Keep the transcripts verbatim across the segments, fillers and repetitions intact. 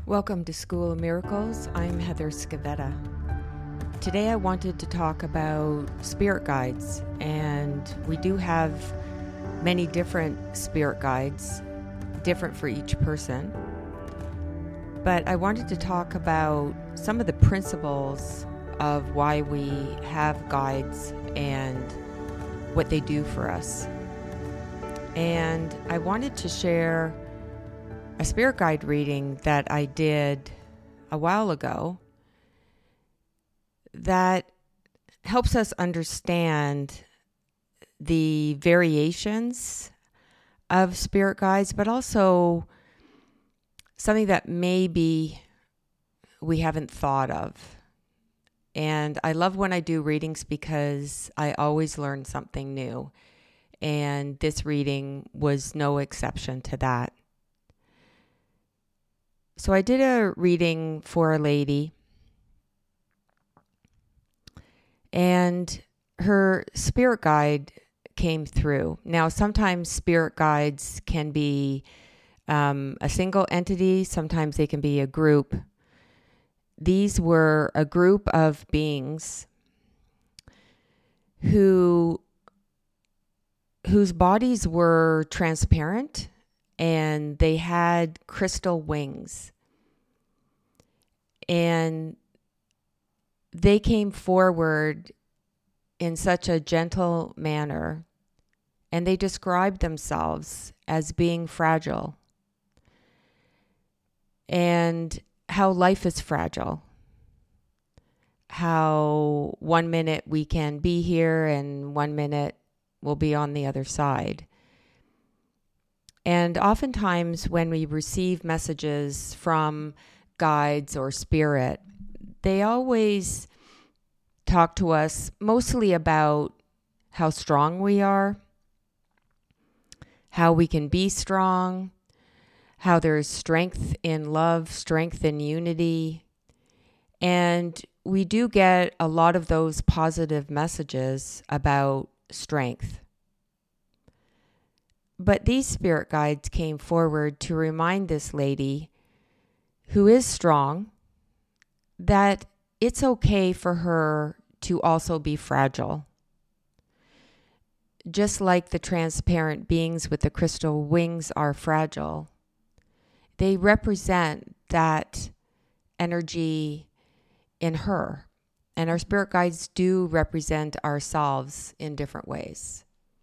Welcome to School of Miracles. I'm Heather Scavetta. Today I wanted to talk about spirit guides, and we do have many different spirit guides, different for each person. But I wanted to talk about some of the principles of why we have guides and what they do for us. And I wanted to share a spirit guide reading that I did a while ago that helps us understand the variations of spirit guides, but also something that maybe we haven't thought of. And I love when I do readings because I always learn something new. And this reading was no exception to that. So I did a reading for a lady, and her spirit guide came through. Now, sometimes spirit guides can be um, a single entity. Sometimes they can be a group. These were a group of beings who whose bodies were transparent, and they had crystal wings. And they came forward in such a gentle manner, and they described themselves as being fragile and how life is fragile. How one minute we can be here and one minute we'll be on the other side. And oftentimes when we receive messages from guides or spirit, they always talk to us mostly about how strong we are, how we can be strong, how there's strength in love, strength in unity. And we do get a lot of those positive messages about strength. But these spirit guides came forward to remind this lady, who is strong, that it's okay for her to also be fragile. Just like the transparent beings with the crystal wings are fragile, they represent that energy in her. And our spirit guides do represent ourselves in different ways.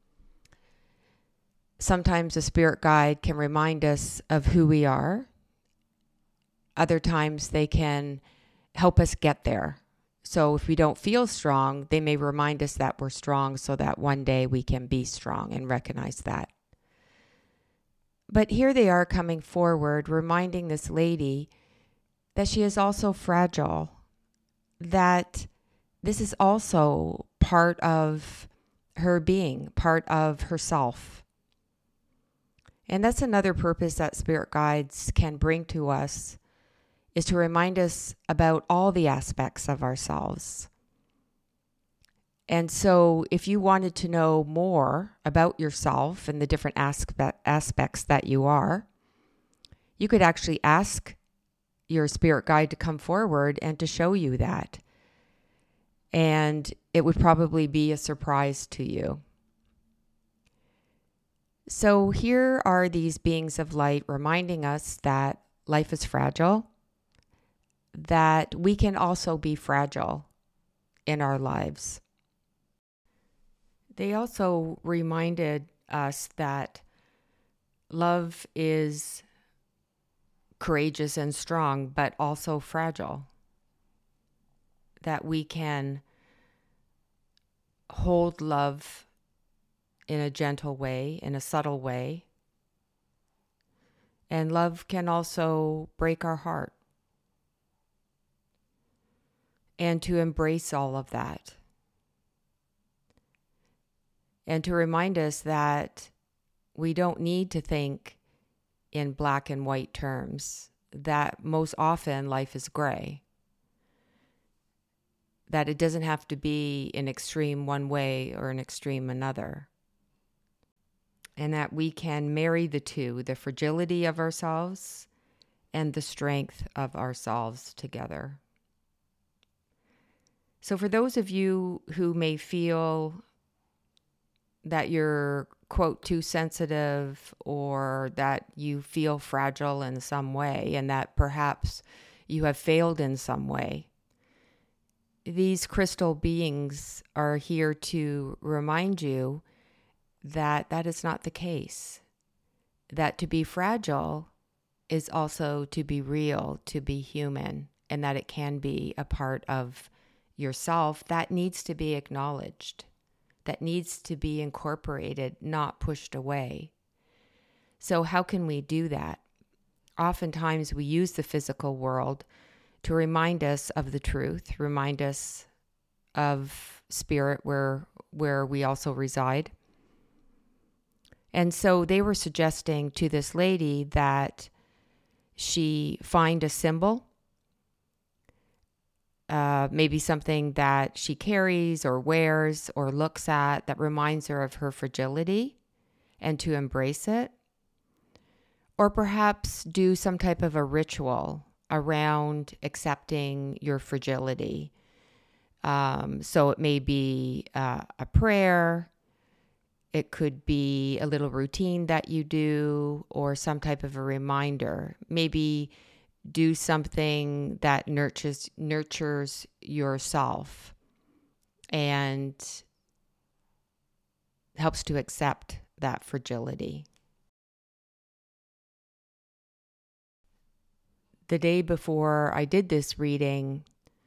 Sometimes a spirit guide can remind us of who we are. Other times they can help us get there. So if we don't feel strong, they may remind us that we're strong so that one day we can be strong and recognize that. But here they are coming forward, reminding this lady that she is also fragile, that this is also part of her being, part of herself. And that's another purpose that spirit guides can bring to us, is to remind us about all the aspects of ourselves. And so if you wanted to know more about yourself and the different aspe- aspects that you are, you could actually ask your spirit guide to come forward and to show you that. And it would probably be a surprise to you. So here are these beings of light reminding us that life is fragile, that we can also be fragile in our lives. They also reminded us that love is courageous and strong, but also fragile, that we can hold love in a gentle way, in a subtle way. And love can also break our heart. And to embrace all of that. And to remind us that we don't need to think in black and white terms, that most often life is gray. That it doesn't have to be an extreme one way or an extreme another. And that we can marry the two, the fragility of ourselves and the strength of ourselves together. So for those of you who may feel that you're, quote, too sensitive, or that you feel fragile in some way, and that perhaps you have failed in some way, these crystal beings are here to remind you that that is not the case. That to be fragile is also to be real, to be human, and that it can be a part of yourself that needs to be acknowledged, that needs to be incorporated, not pushed away. So how can we do that? Oftentimes we use the physical world to remind us of the truth, remind us of spirit where where we also reside. And so they were suggesting to this lady that she find a symbol, uh, maybe something that she carries or wears or looks at that reminds her of her fragility, and to embrace it. Or perhaps do some type of a ritual around accepting your fragility. Um, so it may be uh, a prayer. It could be a little routine that you do, or some type of a reminder. Maybe do something that nurtures nurtures yourself and helps to accept that fragility. The day before I did this reading,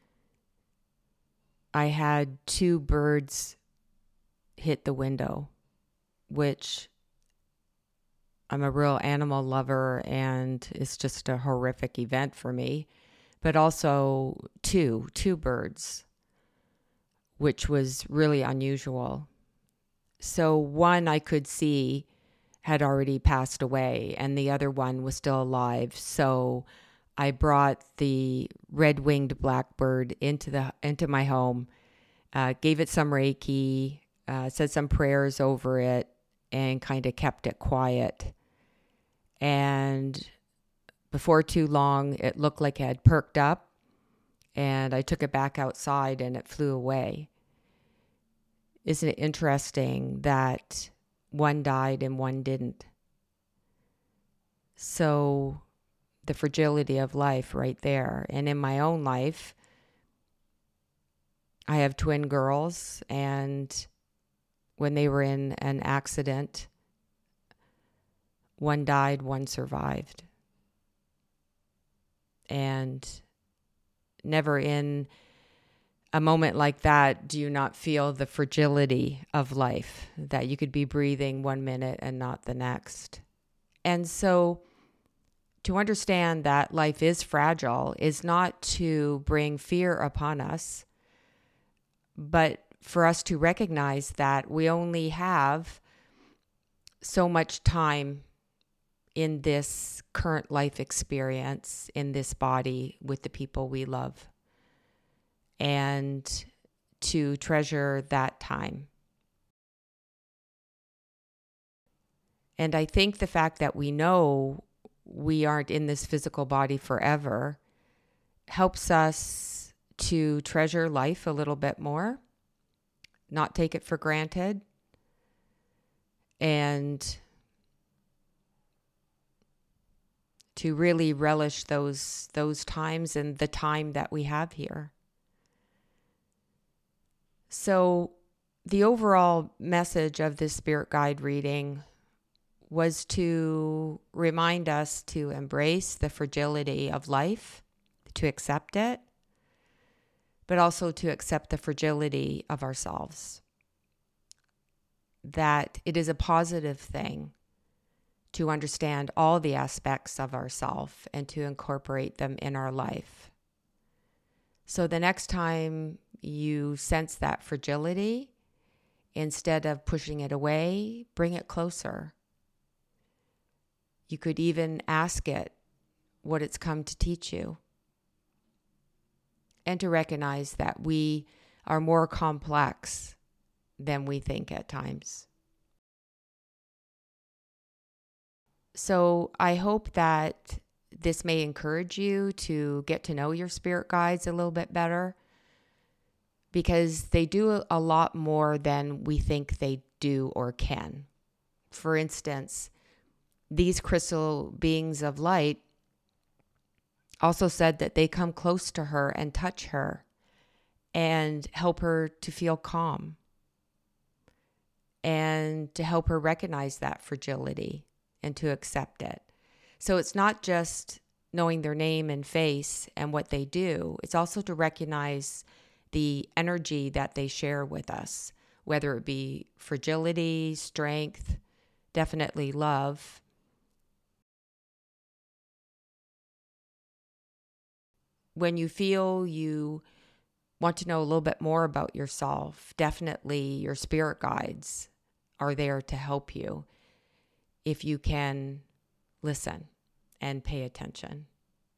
I had two birds hit the window, which I'm a real animal lover, and it's just a horrific event for me. But also two, two birds, which was really unusual. So one I could see had already passed away, and the other one was still alive. So I brought the red-winged blackbird into the into my home, uh, gave it some Reiki, uh, said some prayers over it, and kind of kept it quiet. And before too long, it looked like it had perked up, and I took it back outside and it flew away. Isn't it interesting that one died and one didn't? So the fragility of life right there. And in my own life, I have twin girls, and when they were in an accident, one died, one survived. And never in a moment like that do you not feel the fragility of life, that you could be breathing one minute and not the next. And so to understand that life is fragile is not to bring fear upon us, but for us to recognize that we only have so much time in this current life experience, in this body, with the people we love, and to treasure that time. And I think the fact that we know we aren't in this physical body forever helps us to treasure life a little bit more, not take it for granted, and to really relish those those times and the time that we have here. So the overall message of this spirit guide reading was to remind us to embrace the fragility of life, to accept it, but also to accept the fragility of ourselves. That it is a positive thing to understand all the aspects of ourself and to incorporate them in our life. So the next time you sense that fragility, instead of pushing it away, bring it closer. You could even ask it what it's come to teach you. And to recognize that we are more complex than we think at times. So I hope that this may encourage you to get to know your spirit guides a little bit better, because they do a lot more than we think they do or can. For instance, these crystal beings of light also said that they come close to her and touch her and help her to feel calm and to help her recognize that fragility and to accept it. So it's not just knowing their name and face and what they do. It's also to recognize the energy that they share with us, whether it be fragility, strength, definitely love. When you feel you want to know a little bit more about yourself, definitely your spirit guides are there to help you if you can listen and pay attention.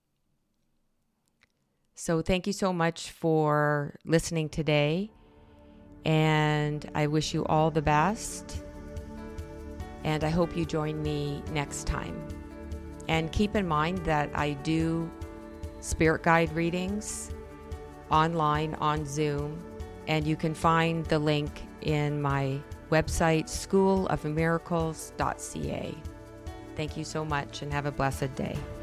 So thank you so much for listening today, and I wish you all the best, and I hope you join me next time. And keep in mind that I do spirit guide readings online on Zoom, and you can find the link in my website, school of miracles dot c a. Thank you so much and have a blessed day.